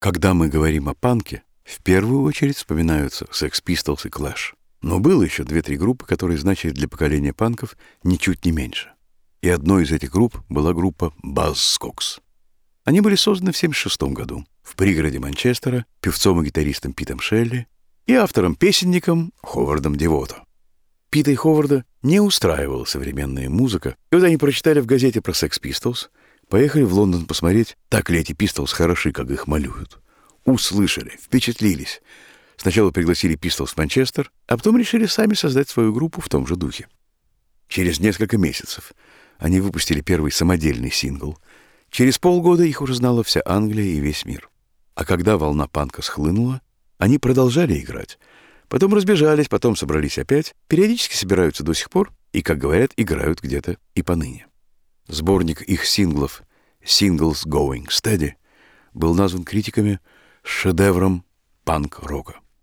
Когда мы говорим о панке, в первую очередь вспоминаются Sex Pistols и Clash. Но было еще 2-3 группы, которые значили для поколения панков ничуть не меньше. И одной из этих групп была группа Buzzcocks. Они были созданы в 1976 году в пригороде Манчестера певцом и гитаристом Питом Шелли и автором-песенником Ховардом Девото. Пита и Ховарда не устраивала современная музыка, и вот они прочитали в газете про Sex Pistols, поехали в Лондон посмотреть, так ли эти Pistols хороши, как их малюют. Услышали, впечатлились. Сначала пригласили Pistols в Манчестер, а потом решили сами создать свою группу в том же духе. Через несколько месяцев они выпустили первый самодельный сингл. Через полгода их уже знала вся Англия и весь мир. А когда волна панка схлынула, они продолжали играть. Потом разбежались, потом собрались опять, периодически собираются до сих пор и, как говорят, играют где-то и поныне. Сборник их синглов «Singles Going Steady» был назван критиками шедевром панк-рока.